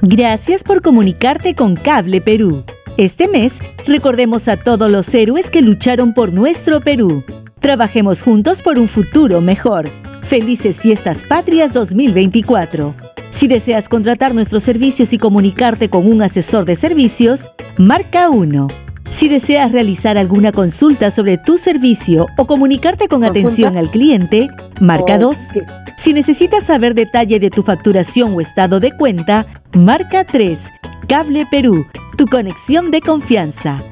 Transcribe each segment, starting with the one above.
Gracias por comunicarte con Cable Perú. Este mes, recordemos a todos los héroes que lucharon por nuestro Perú. Trabajemos juntos por un futuro mejor. Felices Fiestas Patrias 2024. Si deseas contratar nuestros servicios y comunicarte con un asesor de servicios, marca 1. Si deseas realizar alguna consulta sobre tu servicio o comunicarte con atención al cliente, marca 2. Si necesitas saber detalle de tu facturación o estado de cuenta, marca 3. Cable Perú, tu conexión de confianza.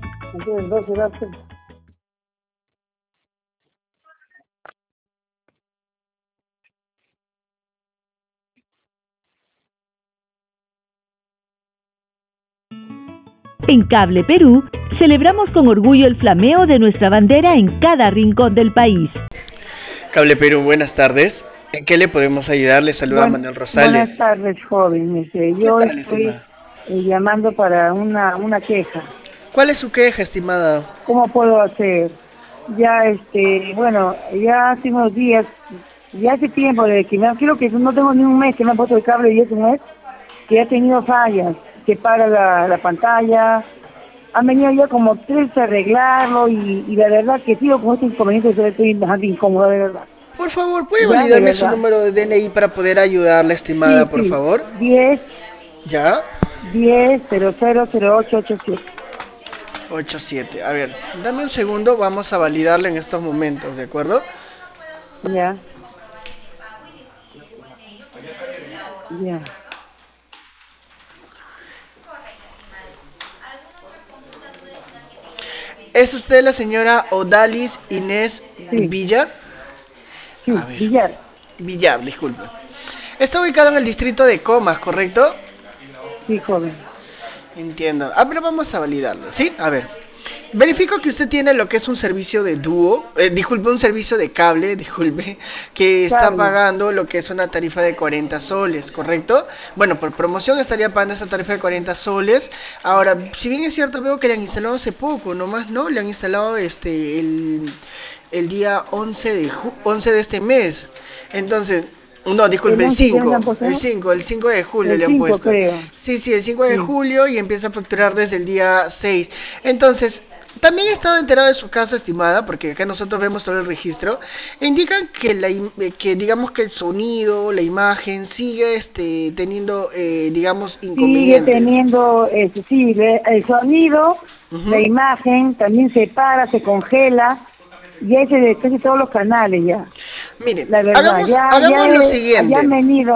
En Cable Perú, celebramos con orgullo el flameo de nuestra bandera en cada rincón del país. Cable Perú, buenas tardes. ¿En qué le podemos ayudar? Le saluda Manuel Rosales. Buenas tardes, joven. Yo estoy llamando para una queja. ¿Cuál es su queja, estimada? ¿Cómo puedo hacer? Ya, ya hace unos días, ya hace tiempo de que creo que no tengo ni un mes que me han puesto el cable y es un mes que ha tenido fallas, que para la pantalla. Han venido ya como 3 a arreglarlo y la verdad que sigo con este inconveniente, estoy bastante incómoda, de verdad. Por favor, ¿puede validarme su número de DNI para poder ayudarla, estimada, por favor? 10. ¿Ya? 10-000887. 87. A ver, dame un segundo, vamos a validarla en estos momentos, ¿de acuerdo? Ya. Ya. ¿Es usted la señora Odalis Inés Villar? Sí, Villar. Villar, disculpe. Está ubicado en el distrito de Comas, ¿correcto? Sí, joven. Entiendo. Pero vamos a validarlo, ¿sí? A ver. Verifico que usted tiene lo que es un servicio de dúo, un servicio de cable, que está pagando lo que es una tarifa de 40 soles, ¿correcto? Bueno, por promoción estaría pagando esa tarifa de 40 soles. Ahora, si bien es cierto, veo que le han instalado hace poco, nomás, ¿no? Le han instalado el día 11 de este mes. Entonces, no, disculpe, el 5 de julio le han puesto. Sí, el 5 de julio y empieza a facturar desde el día 6. Entonces, también he estado enterado de su caso, estimada, porque acá nosotros vemos todo el registro. Indican que digamos que el sonido, la imagen sigue teniendo, digamos, inconvenientes. Sigue teniendo, el sonido, la imagen también se para, se congela. Ya ese de casi todos los canales ya. Miren, la verdad, hagamos lo siguiente. Ya han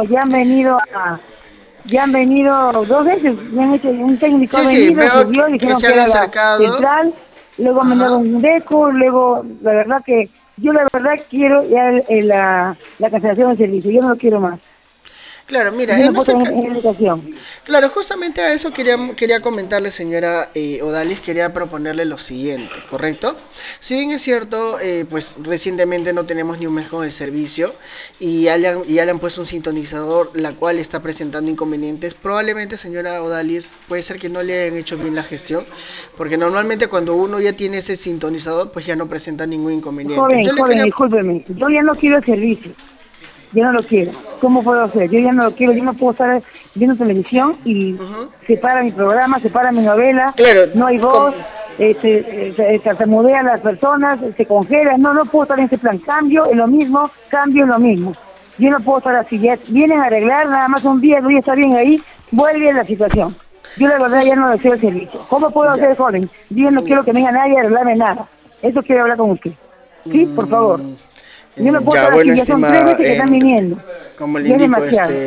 venido 2 veces, me han hecho un técnico venido, dijeron que era la central, luego me mandaron un deco, luego la verdad que yo quiero ya la cancelación del servicio, yo no lo quiero más. Claro, mira, claro, justamente a eso quería comentarle, señora Odalis, quería proponerle lo siguiente, ¿correcto? Si bien es cierto, pues recientemente no tenemos ni un mes con el servicio y ya le han puesto un sintonizador, la cual está presentando inconvenientes, probablemente, señora Odalis, puede ser que no le hayan hecho bien la gestión, porque normalmente cuando uno ya tiene ese sintonizador, pues ya no presenta ningún inconveniente. Joven, discúlpeme, yo ya no quiero el servicio. Yo no lo quiero. ¿Cómo puedo hacer? Yo ya no lo quiero. Yo no puedo estar viendo televisión y se para mi programa, se para mi novela, no hay voz, se tartamudean las personas, se congelan. No puedo estar en ese plan. Cambio en lo mismo. Yo no puedo estar así. Ya vienen a arreglar, nada más un día, 2 días está bien ahí, vuelve la situación. Yo la verdad ya no deseo el servicio. ¿Cómo puedo hacer, joven? Yo no quiero que venga nadie a arreglarme nada. Eso quiero hablar con usted. ¿Sí? Por favor. Yo no puedo estar aquí, ya son 3 veces que están viniendo. Como le indico,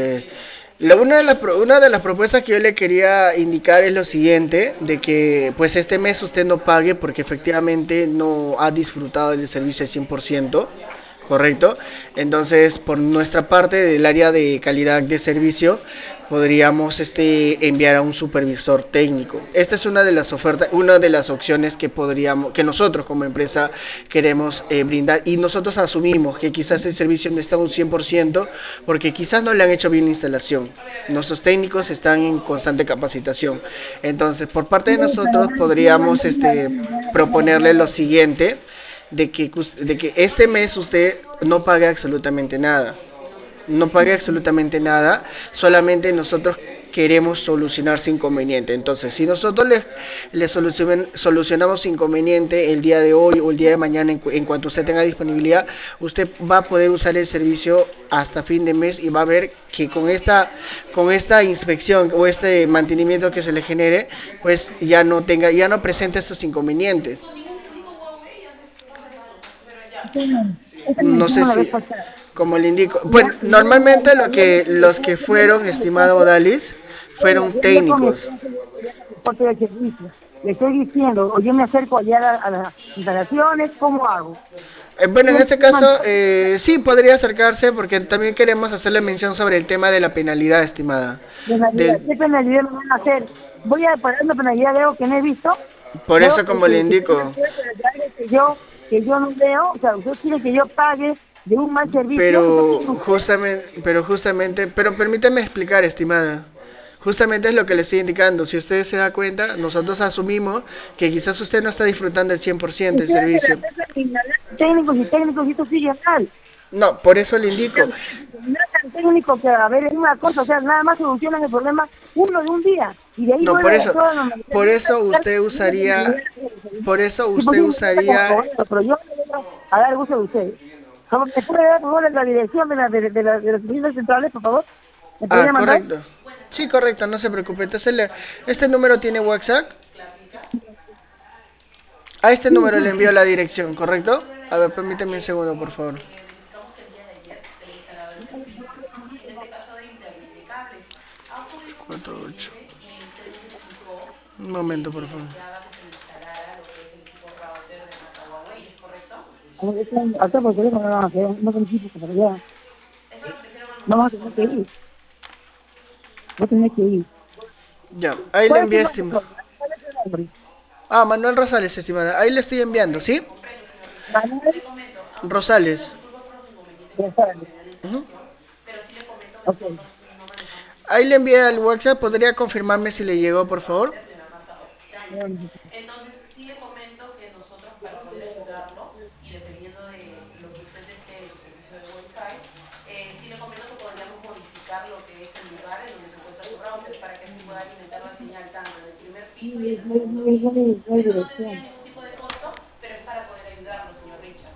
una de las propuestas que yo le quería indicar es lo siguiente, de que pues este mes usted no pague porque efectivamente no ha disfrutado del servicio al 100%, ¿correcto? Entonces, por nuestra parte del área de calidad de servicio, podríamos enviar a un supervisor técnico. Esta es una de las ofertas, una de las opciones que nosotros como empresa queremos brindar, y nosotros asumimos que quizás el servicio no está un 100% porque quizás no le han hecho bien la instalación. Nuestros técnicos están en constante capacitación. Entonces, por parte de nosotros podríamos proponerle lo siguiente, de que este mes usted no pague absolutamente nada. no pague absolutamente nada, solamente nosotros queremos solucionar su inconveniente. Entonces, si nosotros le solucionamos su inconveniente el día de hoy o el día de mañana, en cuanto usted tenga disponibilidad, usted va a poder usar el servicio hasta fin de mes y va a ver que con esta inspección o este mantenimiento que se le genere, pues ya no presente estos inconvenientes. No sé si, como le indico, bueno, normalmente los que fueron, estimado Odalis, fueron técnicos. Le estoy diciendo, o yo me acerco allá a las instalaciones, ¿cómo hago? Bueno, en este caso, sí podría acercarse porque también queremos hacerle mención sobre el tema de la penalidad, estimada. Penalidad, ¿qué penalidad me van a hacer? Voy a pagar una penalidad de algo que no he visto, Por veo eso, como le indico. que yo no veo, o sea, usted quiere que yo pague de un mal servicio. Pero permítame explicar, estimada. Justamente es lo que le estoy indicando. Si usted se da cuenta, nosotros asumimos que quizás usted no está disfrutando el 100% del servicio. Técnicos y técnicos, y esto sigue mal. No, por eso le indico. No es tan técnico que, a ver, es una cosa, o sea, nada más solucionan el problema uno de un día. Y de ahí No, vuelve a toda la normalidad. por eso usted usaría, por eso usted usaría. Pero yo no voy a dar gusto de ustedes. ¿Me puede dar, por favor, la dirección de las oficinas centrales, por favor? ¿Me podría mandar? Correcto. Sí, correcto, no se preocupe. Entonces, este número tiene WhatsApp. A este número le envío la dirección, ¿correcto? A ver, permíteme un segundo, por favor. Cuatro, ocho. Un momento, por favor. Acá por teléfono no van a hacer, no son equipos para allá. Vamos a tener que ir. Voy a tener que ir. Ya, ahí le envié, estimado. Manuel Rosales, estimada. Ahí le estoy enviando, ¿sí? Manuel Rosales. Okay. Ahí le envié al WhatsApp. ¿Podría confirmarme si le llegó, por favor? Entonces, sí le comento que nosotros, para poder ayudarlo, y dependiendo de lo que usted desee, el servicio de Wi-Fi, sí le comento que podríamos modificar lo que es el lugar en donde se encuentra su router para que así pueda alimentar la señal tanto en el primer piso y en el segundo piso. Eso no tendría ningún tipo de costo, pero es para poder ayudarlo, señor Richard.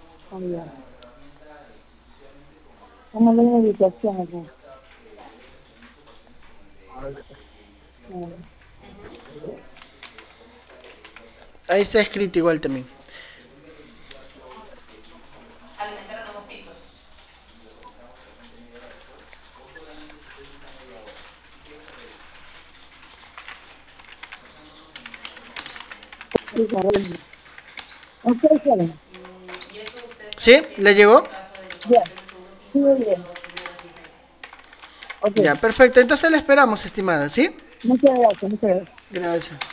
Vamos a ver una ubicación acá. Ahí está escrito igual también. Alimentar a los dos pisos. ¿Sí? ¿Le llegó? Ya, sí, muy bien. Okay. Ya, perfecto. Entonces la esperamos, estimada, ¿sí? Muchas gracias, muchas gracias. Gracias.